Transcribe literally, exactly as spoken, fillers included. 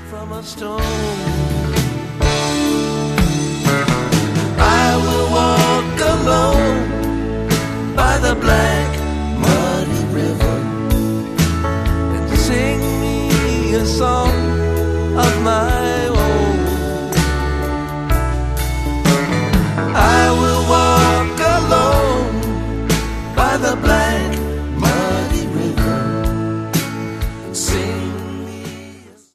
from a stone. I will walk alone by the black muddy river and sing me a song of my